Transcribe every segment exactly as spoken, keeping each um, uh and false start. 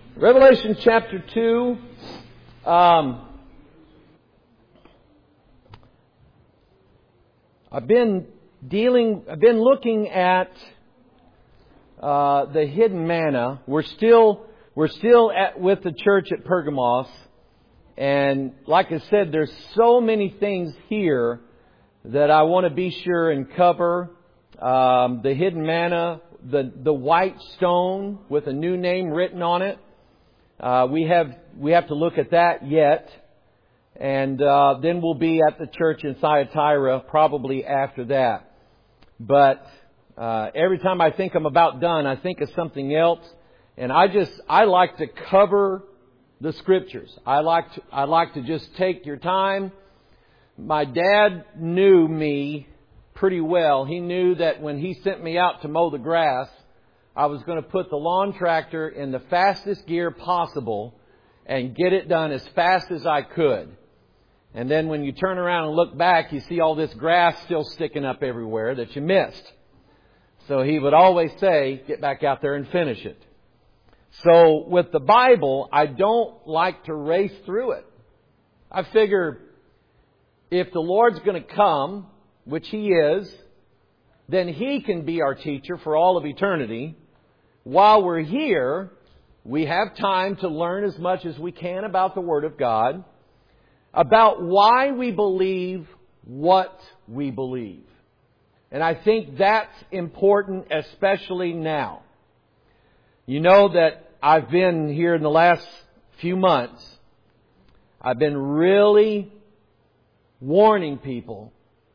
Revelation chapter two. Um, I've been dealing, I've been looking at uh, the hidden manna. We're still, we're still at, with the church at Pergamos. And like I said, there's so many things here that I want to be sure and cover. Um, the hidden manna, the, the white stone with a new name written on it. Uh, we have we have to look at that yet, and uh, then we'll be at the church in Thyatira probably after that. But uh, every time I think I'm about done, I think of something else, and I just I like to cover the Scriptures. I like to I like to just take your time. My dad knew me pretty well. He knew that when he sent me out to mow the grass, I was going to put the lawn tractor in the fastest gear possible and get it done as fast as I could. And then when you turn around and look back, you see all this grass still sticking up everywhere that you missed. So he would always say, get back out there and finish it. So with the Bible, I don't like to race through it. I figure if the Lord's going to come, which He is, then He can be our teacher for all of eternity. While we're here, we have time to learn as much as we can about the Word of God, about why we believe what we believe. And I think that's important, especially now. You know that I've been here in the last few months, I've been really warning people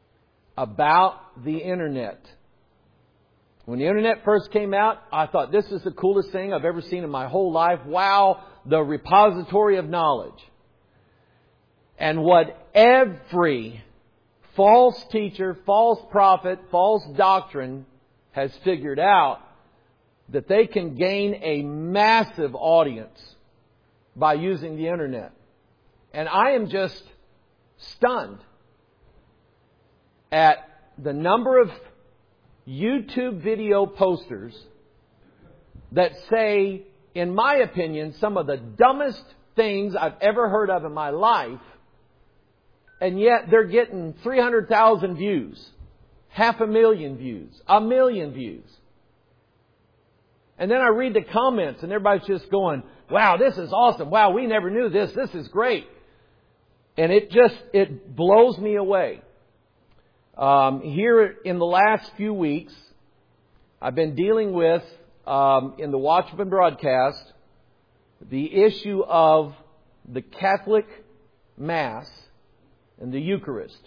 about the Internet. When the Internet first came out, I thought this is the coolest thing I've ever seen in my whole life. Wow, the repository of knowledge. And what every false teacher, false prophet, false doctrine has figured out, that they can gain a massive audience by using the Internet. And I am just stunned at the number of YouTube video posters that say, in my opinion, some of the dumbest things I've ever heard of in my life, and yet they're getting three hundred thousand views, half a million views, a million views. And then I read the comments and everybody's just going, wow, this is awesome. Wow, we never knew this. This is great. And it just, it blows me away. Um, here in the last few weeks, I've been dealing with, um, in the Watchman broadcast, the issue of the Catholic Mass and the Eucharist.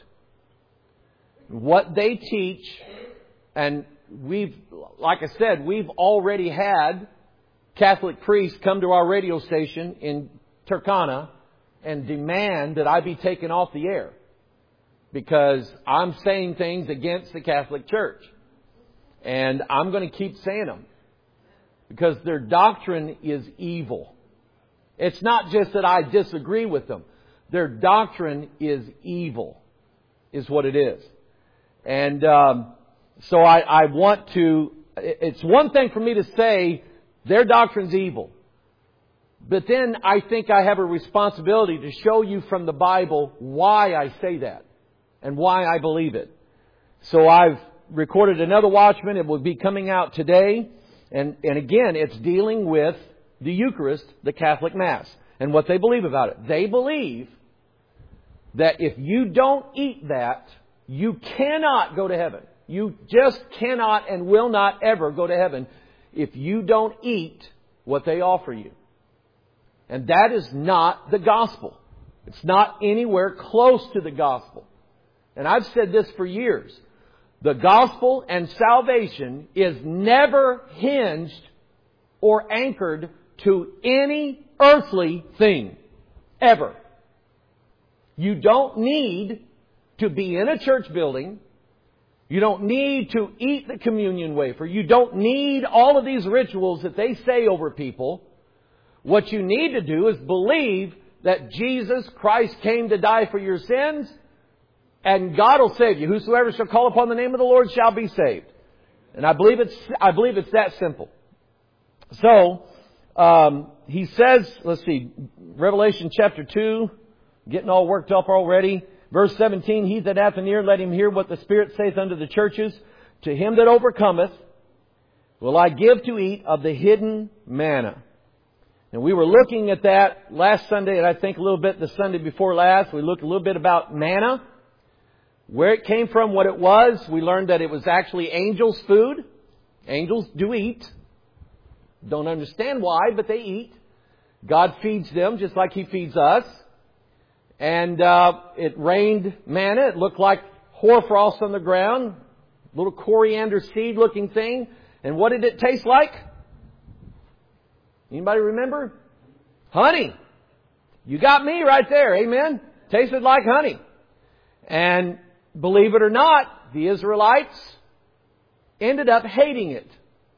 What they teach, and we've, like I said, we've already had Catholic priests come to our radio station in Turkana and demand that I be taken off the air, because I'm saying things against the Catholic Church. And I'm going to keep saying them, because their doctrine is evil. It's not just that I disagree with them. Their doctrine is evil, is what it is. And um, so I, I want to... It's one thing for me to say their doctrine's evil. But then I think I have a responsibility to show you from the Bible why I say that and why I believe it. So I've recorded another Watchman. It will be coming out today. And, and again, it's dealing with the Eucharist, the Catholic Mass, and what they believe about it. They believe that if you don't eat that, you cannot go to heaven. You just cannot and will not ever go to heaven if you don't eat what they offer you. And that is not the gospel. It's not anywhere close to the gospel. And I've said this for years. The gospel and salvation is never hinged or anchored to any earthly thing. Ever. You don't need to be in a church building. You don't need to eat the communion wafer. You don't need all of these rituals that they say over people. What you need to do is believe that Jesus Christ came to die for your sins, and God will save you. Whosoever shall call upon the name of the Lord shall be saved. And I believe it's, I believe it's that simple. So, um, he says, let's see, Revelation chapter two, getting all worked up already. Verse seventeen, he that hath an ear, let him hear what the Spirit saith unto the churches. To him that overcometh will I give to eat of the hidden manna. And we were looking at that last Sunday, and I think a little bit the Sunday before last. We looked a little bit about manna, where it came from, what it was. We learned that it was actually angels' food. Angels do eat. Don't understand why, but they eat. God feeds them just like He feeds us. And uh, it rained manna. It looked like hoarfrost on the ground. Little coriander seed looking thing. And what did it taste like? Anybody remember? Honey. You got me right there. Amen. Tasted like honey. And believe it or not, the Israelites ended up hating it.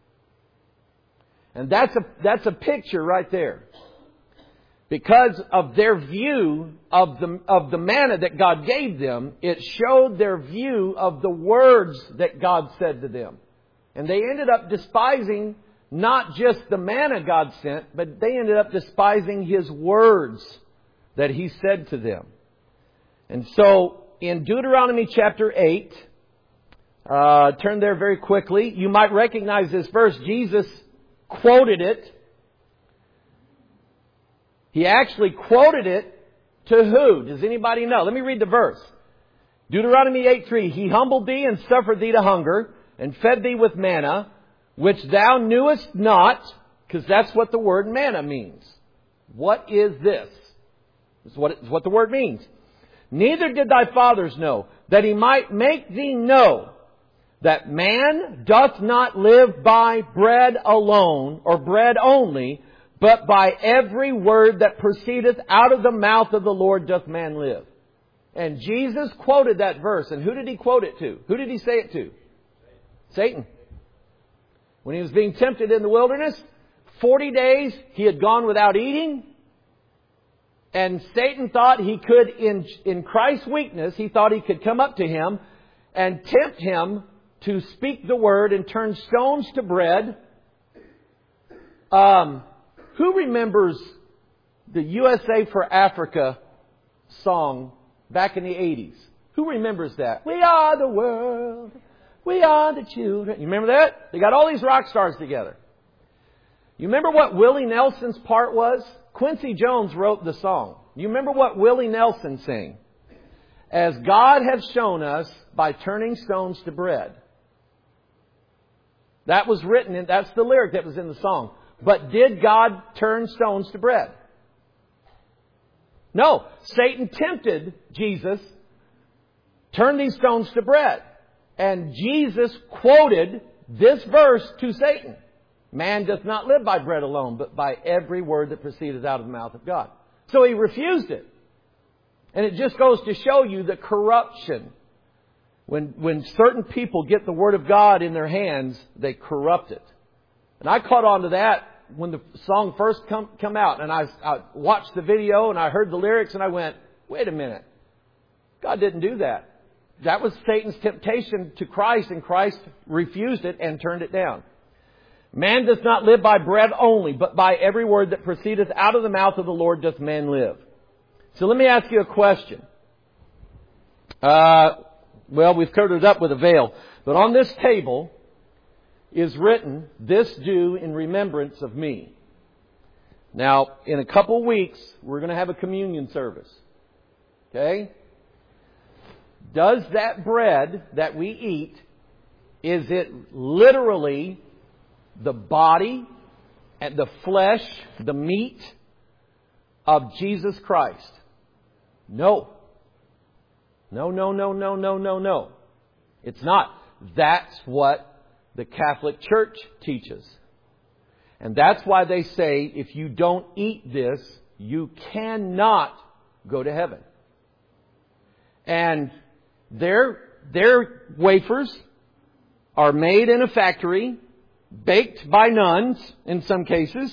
And that's a, that's a picture right there. Because of their view of the, of the manna that God gave them, it showed their view of the words that God said to them. And they ended up despising not just the manna God sent, but they ended up despising His words that He said to them. And so, in Deuteronomy chapter eight, uh, turn there very quickly. You might recognize this verse. Jesus quoted it. He actually quoted it to who? Does anybody know? Let me read the verse. Deuteronomy eight three. He humbled thee and suffered thee to hunger and fed thee with manna, which thou knewest not, because that's what the word manna means. What is this? This is what, it, what the word means. Neither did thy fathers know, that He might make thee know that man doth not live by bread alone, or bread only, but by every word that proceedeth out of the mouth of the Lord doth man live. And Jesus quoted that verse. And who did He quote it to? Who did He say it to? Satan. When He was being tempted in the wilderness, forty days He had gone without eating. And Satan thought he could, in, in Christ's weakness, he thought he could come up to Him and tempt Him to speak the word and turn stones to bread. Um, who remembers the U S A for Africa song back in the eighties? Who remembers that? We are the world. We are the children. You remember that? They got all these rock stars together. You remember what Willie Nelson's part was? Quincy Jones wrote the song. You remember what Willie Nelson sang? As God has shown us by turning stones to bread. That was written in, that's the lyric that was in the song. But did God turn stones to bread? No. Satan tempted Jesus, turn these stones to bread. And Jesus quoted this verse to Satan. Man doth not live by bread alone, but by every word that proceedeth out of the mouth of God. So he refused it. And it just goes to show you the corruption. When, when certain people get the Word of God in their hands, they corrupt it. And I caught on to that when the song first come, come out. And I, I watched the video and I heard the lyrics and I went, wait a minute. God didn't do that. That was Satan's temptation to Christ, and Christ refused it and turned it down. Man does not live by bread only, but by every word that proceedeth out of the mouth of the Lord doth man live. So let me ask you a question. Uh, well, we've covered it up with a veil. But on this table is written, this do in remembrance of me. Now, in a couple weeks, we're going to have a communion service. Okay? Does that bread that we eat, is it literally the body and the flesh, the meat of Jesus Christ? No. No, no, no, no, no, no, no. It's not. That's what the Catholic Church teaches. And that's why they say if you don't eat this, you cannot go to heaven. And their, their wafers are made in a factory, baked by nuns in some cases.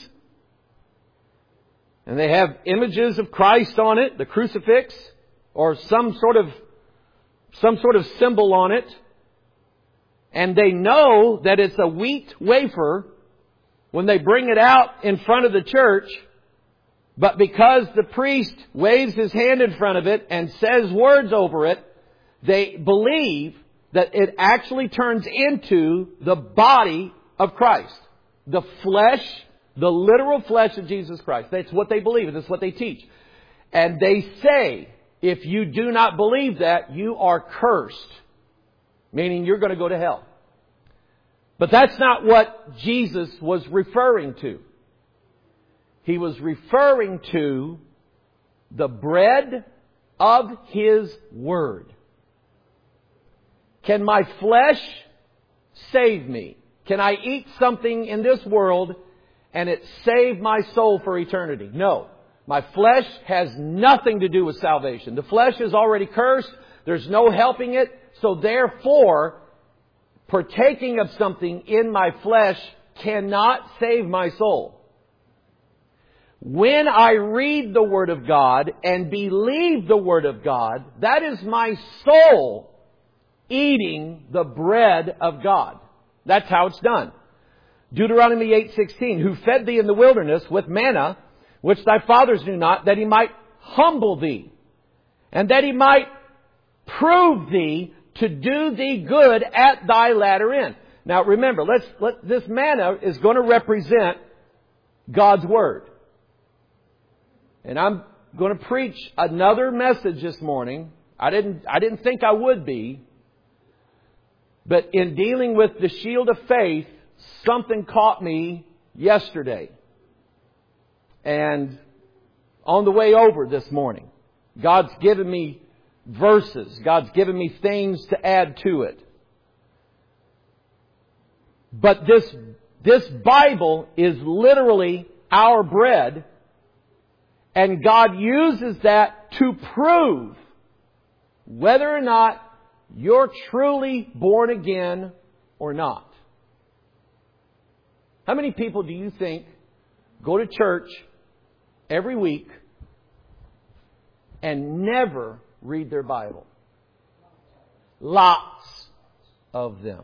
And they have images of Christ on it, the crucifix, or some sort of, some sort of symbol on it. And they know that it's a wheat wafer when they bring it out in front of the church But because the priest waves his hand in front of it and says words over it, they believe that it actually turns into the body of Christ. The flesh, the literal flesh of Jesus Christ. That's what they believe. That's what they teach. And they say, if you do not believe that, you are cursed. Meaning you're going to go to hell. But that's not what Jesus was referring to. He was referring to the bread of His Word. Can my flesh save me? Can I eat something in this world and it save my soul for eternity? No. My flesh has nothing to do with salvation. The flesh is already cursed. There's no helping it. So therefore, partaking of something in my flesh cannot save my soul. When I read the Word of God and believe the Word of God, that is my soul eating the bread of God. That's how it's done. Deuteronomy eight sixteen, who fed thee in the wilderness with manna, which thy fathers knew not, that He might humble thee, and that He might prove thee to do thee good at thy latter end. Now remember, let's, let, this manna is going to represent God's Word. And I'm going to preach another message this morning. I didn't, I didn't think I would be. But in dealing with the shield of faith, something caught me yesterday. And on the way over this morning, God's given me verses. God's given me things to add to it. But this, this Bible is literally our bread. And God uses that to prove whether or not you're truly born again or not. How many people do you think go to church every week and never read their Bible? Lots of them.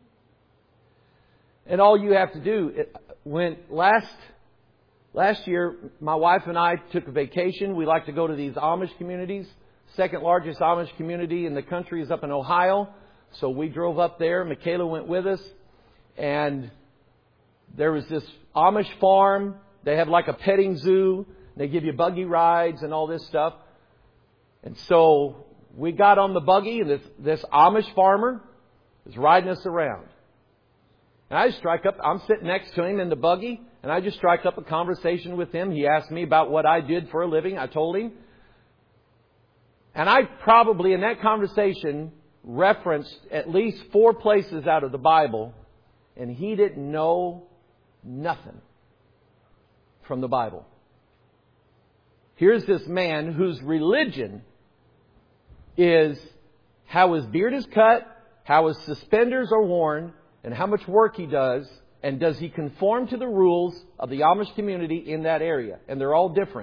And all you have to do, when last last year, my wife and I took a vacation. We like to go to these Amish communities. Second largest Amish community in the country is up in Ohio. So we drove up there. Michaela went with us. And there was this Amish farm. They have like a petting zoo. They give you buggy rides and all this stuff. And so we got on the buggy, and this, this Amish farmer is riding us around. And I strike up, I'm sitting next to him in the buggy, and I just strike up a conversation with him. He asked me about what I did for a living. I told him. And I probably, in that conversation, referenced at least four places out of the Bible, and he didn't know nothing from the Bible. Here's this man whose religion is how his beard is cut, how his suspenders are worn, and how much work he does, and does he conform to the rules of the Amish community in that area. And they're all different.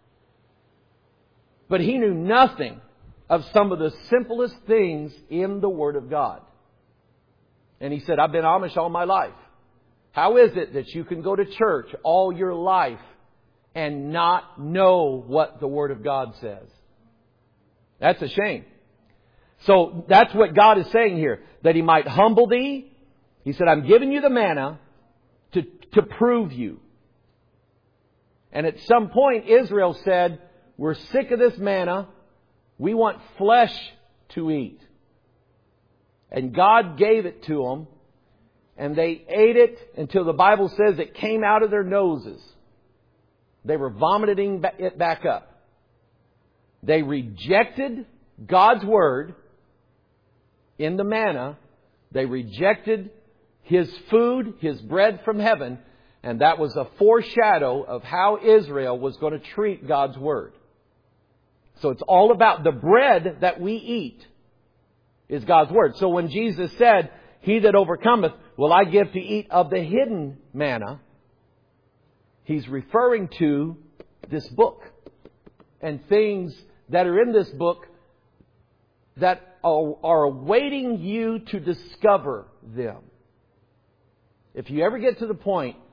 But he knew nothing of some of the simplest things in the Word of God. And he said, I've been Amish all my life. How is it that you can go to church all your life and not know what the Word of God says? That's a shame. So that's what God is saying here. That He might humble thee. He said, I'm giving you the manna to, to prove you. And at some point, Israel said, we're sick of this manna. We want flesh to eat. And God gave it to them. And they ate it until the Bible says it came out of their noses. They were vomiting it back up. They rejected God's Word in the manna. They rejected His food, His bread from heaven. And that was a foreshadow of how Israel was going to treat God's Word. So it's all about the bread that we eat is God's Word. So when Jesus said, He that overcometh will I give to eat of the hidden manna, He's referring to this book and things that are in this book that are, are awaiting you to discover them. If you ever get to the point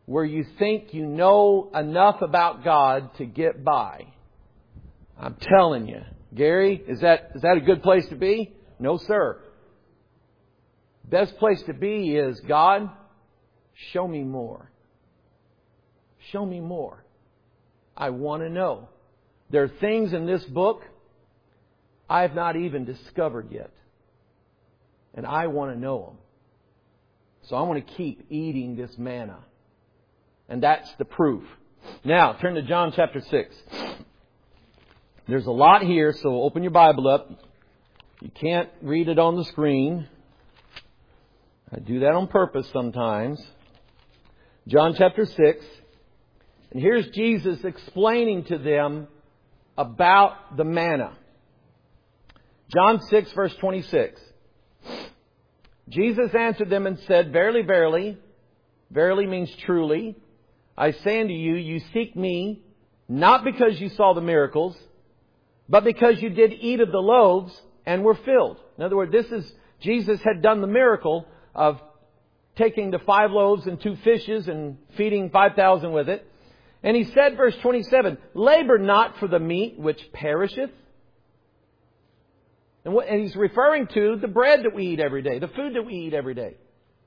where you think you know enough about God to get by. I'm telling you. Gary, is that is that a good place to be? No, sir. Best place to be is, God, show me more. Show me more. I want to know. There are things in this book I have not even discovered yet. And I want to know them. So I want to keep eating this manna. And that's the proof. Now, turn to John chapter six. There's a lot here, so open your Bible up. You can't read it on the screen. I do that on purpose sometimes. John chapter six. And here's Jesus explaining to them about the manna. John six, verse twenty-six. Jesus answered them and said, Verily, verily, verily means truly, I say unto you, you seek me, not because you saw the miracles, but because you did eat of the loaves and were filled. In other words, this is, Jesus had done the miracle of taking the five loaves and two fishes and feeding five thousand with it. And he said, verse twenty-seven, labor not for the meat which perisheth. And, what, and he's referring to the bread that we eat every day, the food that we eat every day.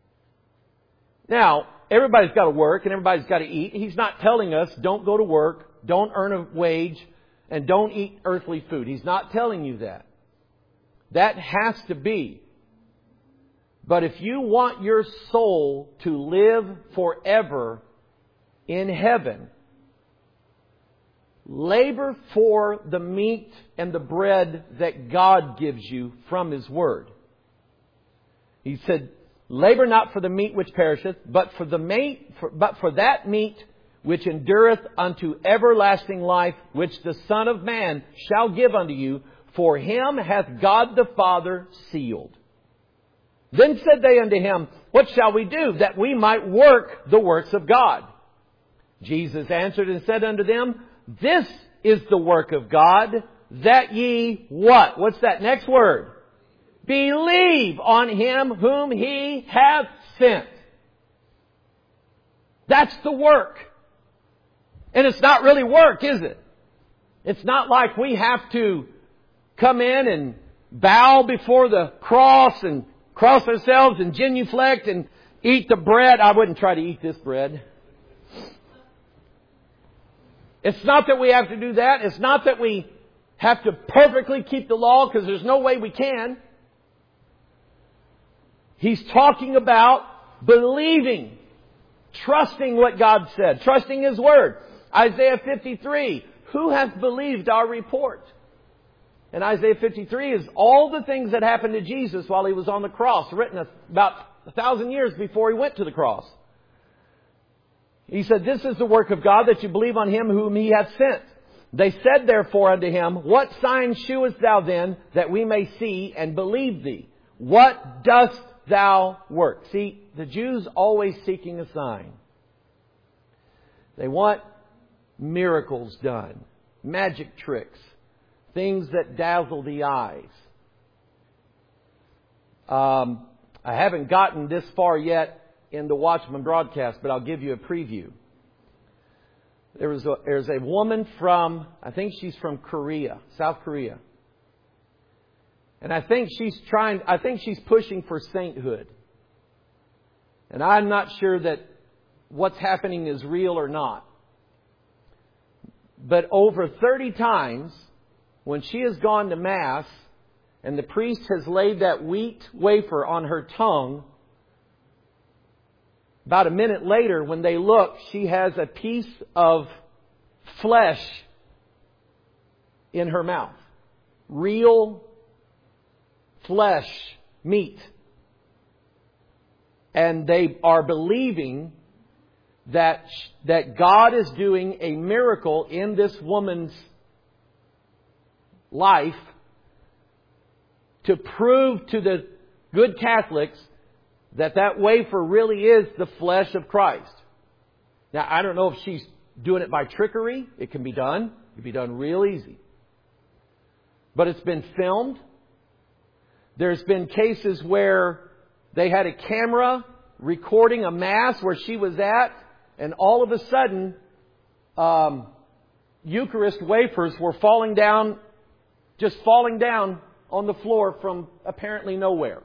Now, everybody's got to work and everybody's got to eat. He's not telling us don't go to work, don't earn a wage, and don't eat earthly food. He's not telling you that. That has to be. But if you want your soul to live forever in heaven, labor for the meat and the bread that God gives you from His Word. He said, labor not for the meat which perisheth, but for the meat, for, but for that meat which endureth unto everlasting life, which the Son of Man shall give unto you. For Him hath God the Father sealed. Then said they unto Him, What shall we do, that we might work the works of God? Jesus answered and said unto them, This is the work of God, that ye what? What's that next word? Believe on Him whom He hath sent. That's the work. And it's not really work, is it? It's not like we have to come in and bow before the cross and cross ourselves and genuflect and eat the bread. I wouldn't try to eat this bread. It's not that we have to do that. It's not that we have to perfectly keep the law, because there's no way we can. He's talking about believing, trusting what God said, trusting His Word. Isaiah fifty-three, who hath believed our report? And Isaiah fifty-three is all the things that happened to Jesus while He was on the cross, written about a thousand years before He went to the cross. He said, This is the work of God, that you believe on Him whom He hath sent. They said therefore unto Him, What sign shewest thou then, that we may see and believe thee? What dost thou work? See, the Jews always seeking a sign. They want miracles done, magic tricks, things that dazzle the eyes. Um, I haven't gotten this far yet in the Watchman broadcast, but I'll give you a preview. There was a, there's a woman from, I think she's from Korea, South Korea. And I think she's trying, I think she's pushing for sainthood. And I'm not sure that what's happening is real or not. But over thirty times, when she has gone to Mass and the priest has laid that wheat wafer on her tongue, about a minute later, when they look, she has a piece of flesh in her mouth. Real flesh, meat. And they are believing that, that God is doing a miracle in this woman's life to prove to the good Catholics that that wafer really is the flesh of Christ. Now, I don't know if she's doing it by trickery. It can be done. It can be done real easy. But it's been filmed. There's been cases where they had a camera recording a Mass where she was at, And all of a sudden, um, Eucharist wafers were falling down, just falling down on the floor from apparently nowhere.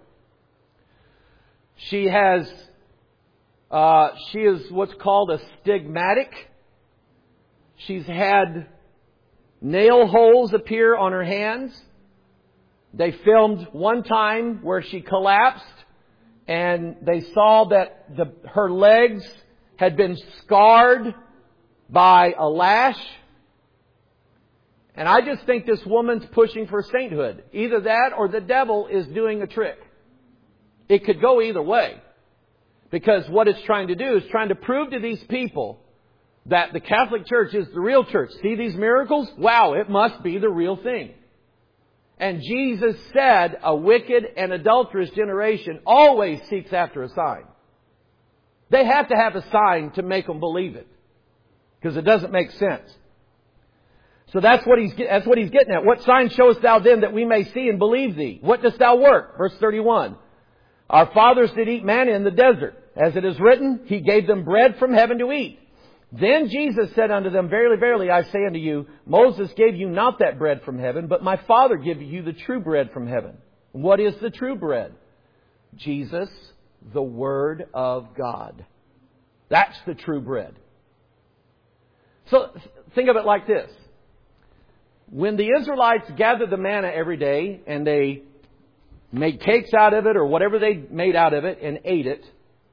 She has, uh, she is what's called a stigmatic. She's had nail holes appear on her hands. They filmed one time where she collapsed, and they saw that the, her legs had been scarred by a lash. And I just think this woman's pushing for sainthood. Either that or the devil is doing a trick. It could go either way. Because what it's trying to do is trying to prove to these people that the Catholic Church is the real church. See these miracles? Wow, it must be the real thing. And Jesus said a wicked and adulterous generation always seeks after a sign. They have to have a sign to make them believe it. Because it doesn't make sense. So that's what he's that's what he's getting at. What sign showest thou then that we may see and believe thee? What dost thou work? Verse thirty-one. Our fathers did eat manna in the desert. As it is written, He gave them bread from heaven to eat. Then Jesus said unto them, Verily, verily, I say unto you, Moses gave you not that bread from heaven, but my Father giveth you the true bread from heaven. What is the true bread? Jesus, the Word of God. That's the true bread. So think of it like this. When the Israelites gathered the manna every day and they made cakes out of it or whatever they made out of it and ate it,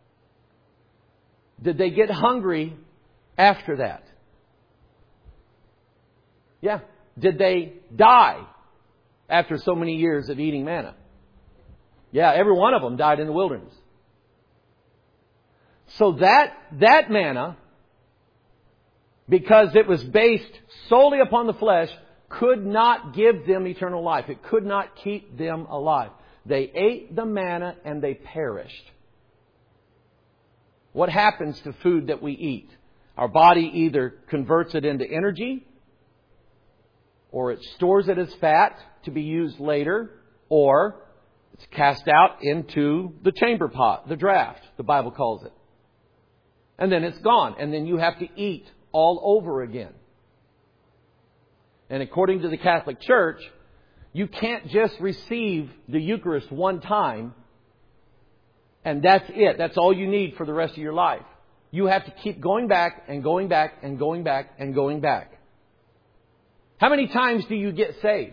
did they get hungry after that? Yeah. Did they die after so many years of eating manna? Yeah, every one of them died in the wilderness. So that, that manna, because it was based solely upon the flesh, could not give them eternal life. It could not keep them alive. They ate the manna and they perished. What happens to food that we eat? Our body either converts it into energy, or it stores it as fat to be used later, or it's cast out into the chamber pot, the draft, the Bible calls it. And then it's gone. And then you have to eat all over again. And according to the Catholic Church, you can't just receive the Eucharist one time and that's it. That's all you need for the rest of your life. You have to keep going back and going back and going back and going back. How many times do you get saved?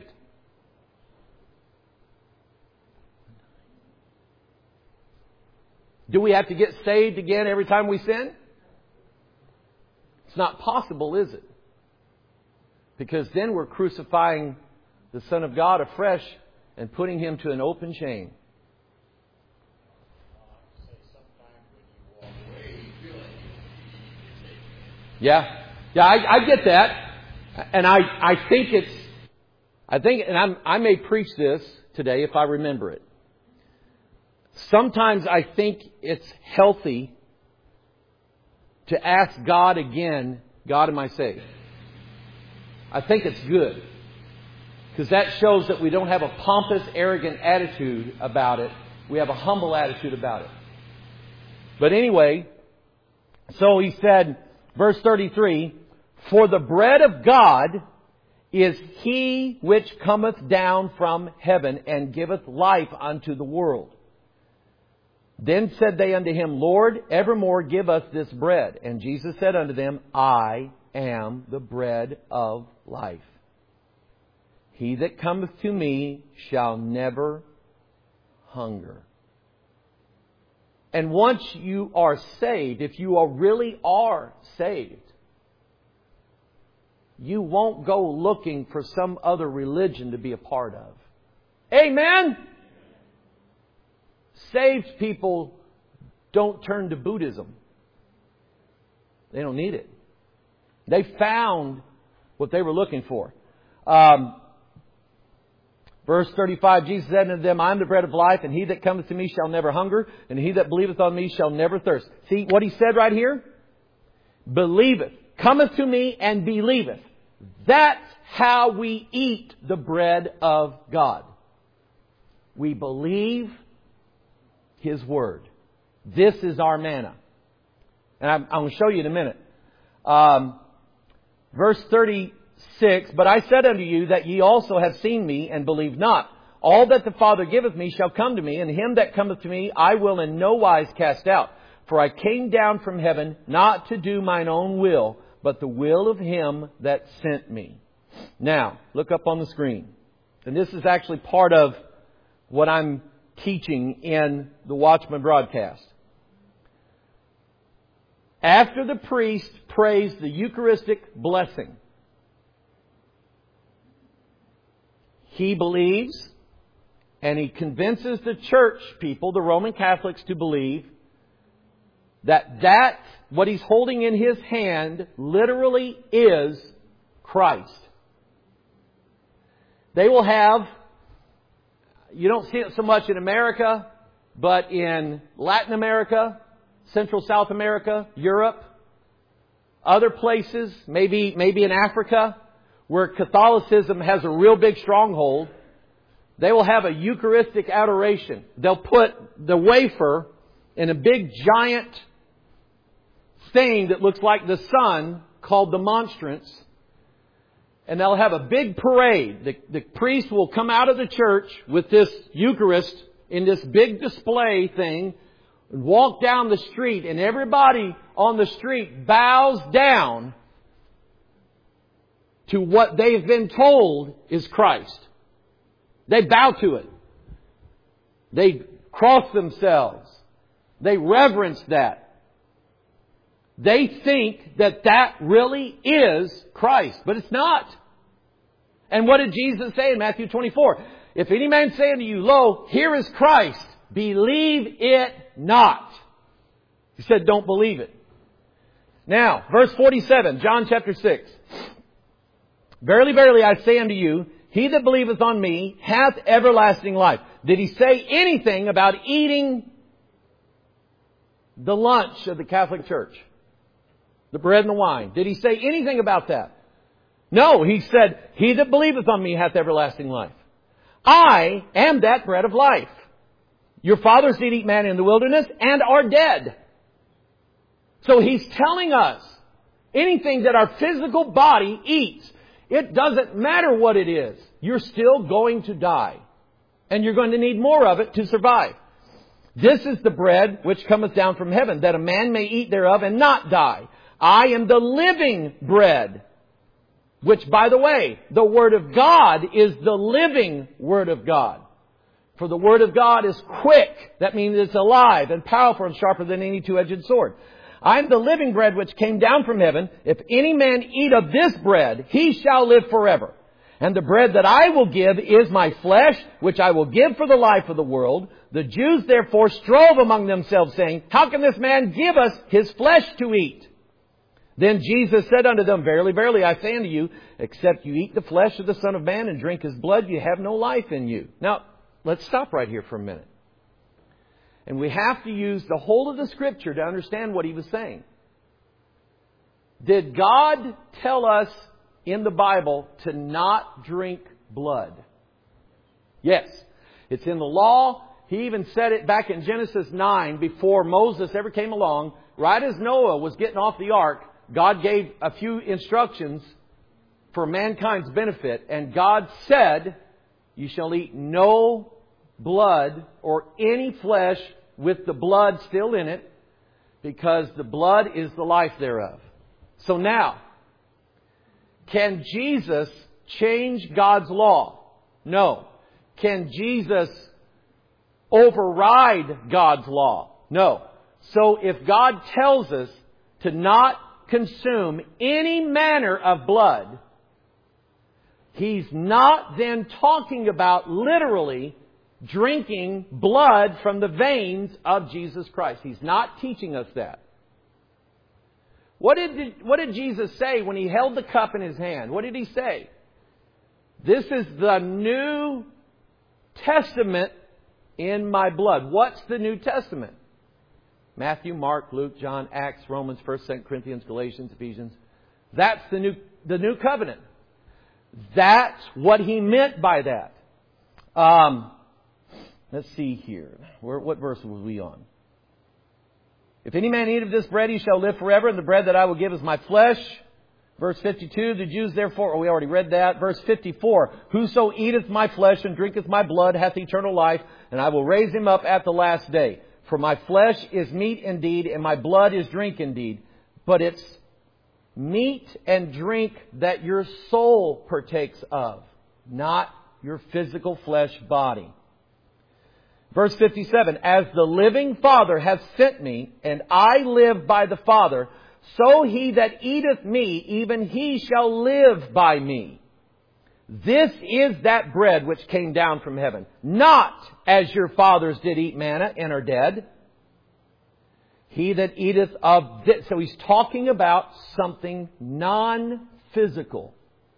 Do we have to get saved again every time we sin? It's not possible, is it? Because then we're crucifying the Son of God afresh and putting Him to an open shame. Yeah, yeah, I, I get that, and I, I think it's, I think, and I'm, I may preach this today if I remember it. Sometimes I think it's healthy to ask God again, God, am I saved? I think it's good, because that shows that we don't have a pompous, arrogant attitude about it. We have a humble attitude about it. But anyway, so he said, verse thirty-three, for the bread of God is He which cometh down from heaven and giveth life unto the world. Then said they unto Him, Lord, evermore give us this bread. And Jesus said unto them, I am the bread of life. He that cometh to me shall never hunger. And once you are saved, if you are really are saved, you won't go looking for some other religion to be a part of. Amen? Saved people don't turn to Buddhism. They don't need it. They found what they were looking for. Um, verse thirty-five, Jesus said unto them, I am the bread of life, and he that cometh to me shall never hunger, and he that believeth on me shall never thirst. See what he said right here? Believeth. Cometh to me and believeth. That's how we eat the bread of God. We believe His Word. This is our manna. And I'm, I'm going to show you in a minute. Um, verse thirty-six, but I said unto you that ye also have seen me and believe not. All that the Father giveth me shall come to me, and him that cometh to me I will in no wise cast out. For I came down from heaven not to do mine own will, but the will of him that sent me. Now, look up on the screen. And this is actually part of what I'm teaching in the Watchman broadcast. After the priest prays the Eucharistic blessing, he believes and he convinces the church people, the Roman Catholics, to believe that that, what he's holding in his hand, literally is Christ. They will have, you don't see it so much in America, but in Latin America, Central South America, Europe, other places, maybe, maybe in Africa, where Catholicism has a real big stronghold, they will have a Eucharistic adoration. They'll put the wafer in a big giant thing that looks like the sun called the monstrance. And they'll have a big parade. The, the priest will come out of the church with this Eucharist in this big display thing, and walk down the street, and everybody on the street bows down to what they've been told is Christ. They bow to it. They cross themselves. They reverence that. They think that that really is Christ, but it's not. And what did Jesus say in Matthew twenty-four? If any man say unto you, lo, here is Christ, believe it not. He said, don't believe it. Now, verse forty-seven, John chapter six. Verily, verily, I say unto you, he that believeth on me hath everlasting life. Did he say anything about eating the lunch of the Catholic Church? The bread and the wine. Did he say anything about that? No, he said, he that believeth on me hath everlasting life. I am that bread of life. Your fathers did eat manna in the wilderness and are dead. So he's telling us anything that our physical body eats, it doesn't matter what it is. You're still going to die. And you're going to need more of it to survive. This is the bread which cometh down from heaven, that a man may eat thereof and not die. I am the living bread. Which, by the way, the Word of God is the living Word of God. For the Word of God is quick. That means it's alive and powerful and sharper than any two-edged sword. I am the living bread which came down from heaven. If any man eat of this bread, he shall live forever. And the bread that I will give is my flesh, which I will give for the life of the world. The Jews therefore strove among themselves, saying, how can this man give us his flesh to eat? Then Jesus said unto them, verily, verily, I say unto you, except you eat the flesh of the Son of Man and drink His blood, you have no life in you. Now, let's stop right here for a minute. And we have to use the whole of the Scripture to understand what He was saying. Did God tell us in the Bible to not drink blood? Yes. It's in the law. He even said it back in Genesis nine before Moses ever came along. Right as Noah was getting off the ark, God gave a few instructions for mankind's benefit. And God said, you shall eat no blood or any flesh with the blood still in it, because the blood is the life thereof. So now, can Jesus change God's law? No. Can Jesus override God's law? No. So if God tells us to not consume any manner of blood, He's not then talking about literally drinking blood from the veins of Jesus Christ. He's not teaching us that. What did, what did Jesus say when He held the cup in His hand? What did He say? This is the New Testament in my blood. What's the New Testament? Matthew, Mark, Luke, John, Acts, Romans, First, Second Corinthians, Galatians, Ephesians. That's the new, the new covenant. That's what He meant by that. Um, let's see here. Where, what verse was we on? If any man eat of this bread, he shall live forever, and the bread that I will give is my flesh. Verse fifty-two, the Jews therefore, oh, we already read that. Verse fifty-four, whoso eateth my flesh and drinketh my blood hath eternal life, and I will raise him up at the last day. For my flesh is meat indeed, and my blood is drink indeed. But it's meat and drink that your soul partakes of, not your physical flesh body. Verse fifty-seven, as the living Father hath sent me, and I live by the Father, so he that eateth me, even he shall live by me. This is that bread which came down from heaven. Not as your fathers did eat manna and are dead. He that eateth of this. So he's talking about something non-physical.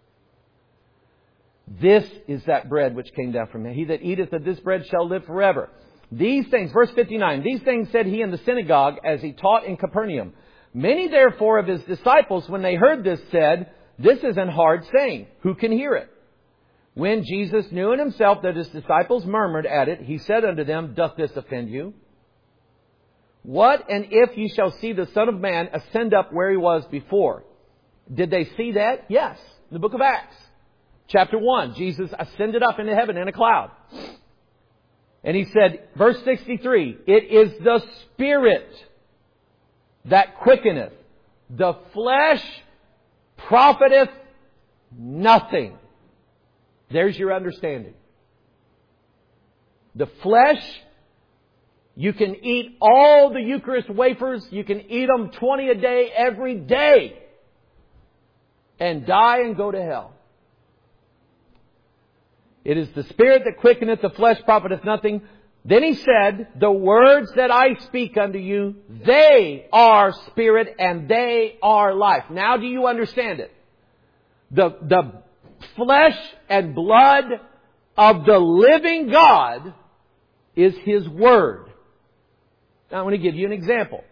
This is that bread which came down from heaven. He that eateth of this bread shall live forever. These things, verse fifty-nine, these things said he in the synagogue as he taught in Capernaum. Many therefore of his disciples, when they heard this, said, this is an hard saying. Who can hear it? When Jesus knew in himself that his disciples murmured at it, he said unto them, doth this offend you? What and if ye shall see the Son of Man ascend up where he was before? Did they see that? Yes. In the book of Acts. Chapter one, Jesus ascended up into heaven in a cloud. And he said, verse sixty-three, it is the Spirit that quickeneth. The flesh profiteth nothing. There's your understanding. The flesh, you can eat all the Eucharist wafers. You can eat them twenty a day every day. And die and go to hell. It is the Spirit that quickeneth, the flesh profiteth nothing. Then he said, the words that I speak unto you, they are spirit and they are life. Now do you understand it? The, the flesh and blood of the living God is His Word. Now I want to give you an example.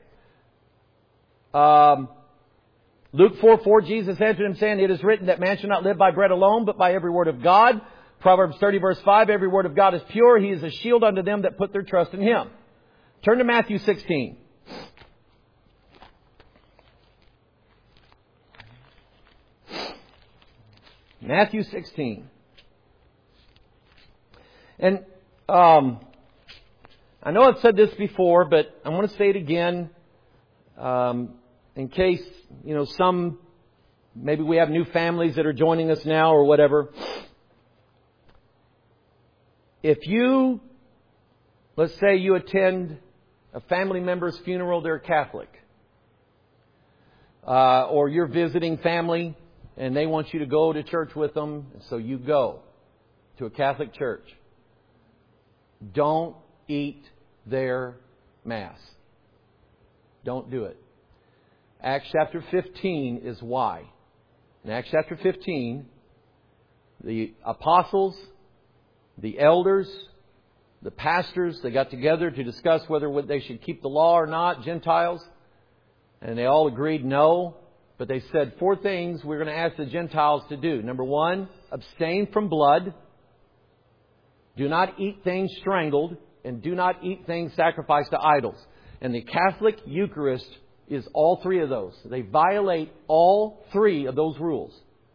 Um, Luke four four, Jesus answered him saying, it is written that man shall not live by bread alone, but by every word of God. Proverbs thirty verse five, every word of God is pure. He is a shield unto them that put their trust in Him. Turn to Matthew sixteen. Matthew sixteen. And um, I know I've said this before, but I want to say it again um, in case, you know, some, maybe we have new families that are joining us now or whatever. If you, let's say you attend a family member's funeral, they're Catholic. Uh, or you're visiting family and they want you to go to church with them, so you go to a Catholic church. Don't eat their Mass. Don't do it. Acts chapter fifteen is why. In Acts chapter fifteen, the apostles, the elders, the pastors, they got together to discuss whether they should keep the law or not, Gentiles. And they all agreed no. But they said four things we're going to ask the Gentiles to do. Number one, abstain from blood. Do not eat things strangled. And do not eat things sacrificed to idols. And the Catholic Eucharist is all three of those. They violate all three of those rules.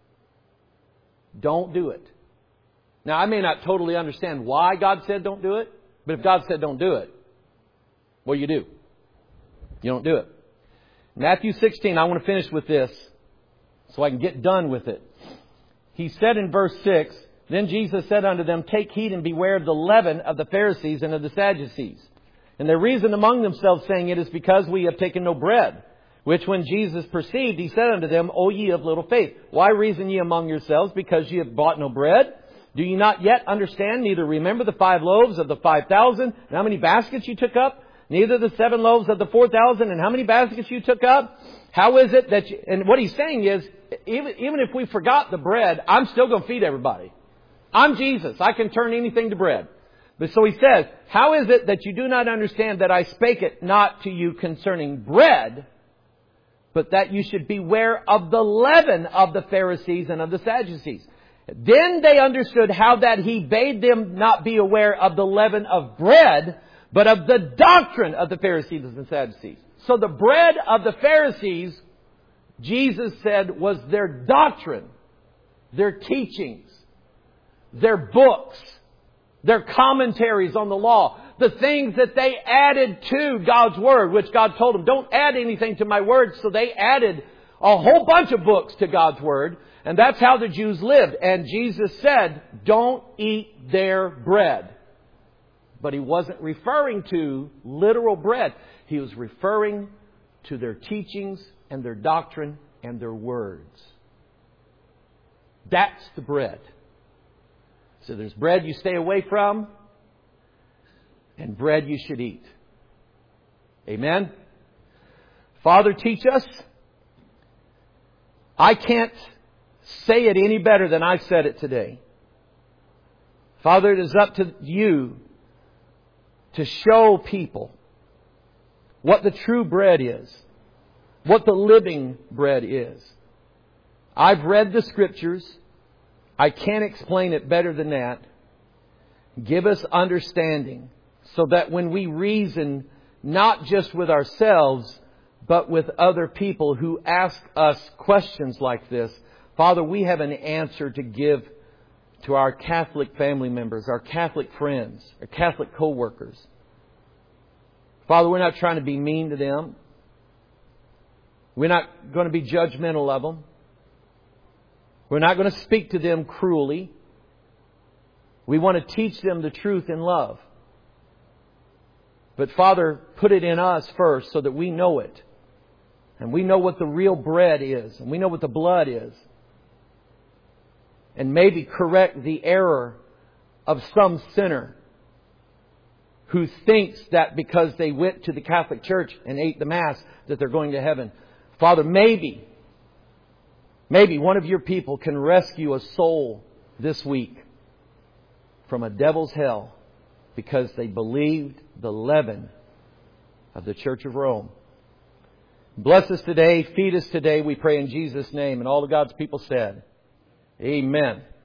Don't do it. Now, I may not totally understand why God said don't do it, but if God said don't do it, what do you do? You don't do it. Matthew sixteen, I want to finish with this so I can get done with it. He said in verse six, then Jesus said unto them, take heed and beware of the leaven of the Pharisees and of the Sadducees. And they reasoned among themselves, saying, it is because we have taken no bread. Which when Jesus perceived, He said unto them, O ye of little faith, why reason ye among yourselves, because ye have bought no bread? Do you not yet understand, neither remember the five loaves of the five thousand, and how many baskets you took up? Neither the seven loaves of the four thousand, and how many baskets you took up? How is it that you, and what He's saying is, even, even if we forgot the bread, I'm still going to feed everybody. I'm Jesus. I can turn anything to bread. But so He says, how is it that you do not understand that I spake it not to you concerning bread, but that you should beware of the leaven of the Pharisees and of the Sadducees? Then they understood how that He bade them not be aware of the leaven of bread, but of the doctrine of the Pharisees and Sadducees. So the bread of the Pharisees, Jesus said, was their doctrine, their teachings, their books, their commentaries on the law, the things that they added to God's Word, which God told them, don't add anything to my Word. So they added a whole bunch of books to God's Word. And that's how the Jews lived. And Jesus said, don't eat their bread. But He wasn't referring to literal bread. He was referring to their teachings and their doctrine and their words. That's the bread. So there's bread you stay away from and bread you should eat. Amen? Father, teach us. I can't say it any better than I said it today. Father, it is up to You to show people what the true bread is, what the living bread is. I've read the Scriptures. I can't explain it better than that. Give us understanding so that when we reason not just with ourselves, but with other people who ask us questions like this, Father, we have an answer to give to our Catholic family members, our Catholic friends, our Catholic co-workers. Father, we're not trying to be mean to them. We're not going to be judgmental of them. We're not going to speak to them cruelly. We want to teach them the truth in love. But Father, put it in us first so that we know it. And we know what the real bread is. And we know what the blood is. And maybe correct the error of some sinner who thinks that because they went to the Catholic Church and ate the Mass that they're going to heaven. Father, maybe, maybe one of Your people can rescue a soul this week from a devil's hell because they believed the leaven of the Church of Rome. Bless us today. Feed us today. We pray in Jesus' name. And all of God's people said, Amen.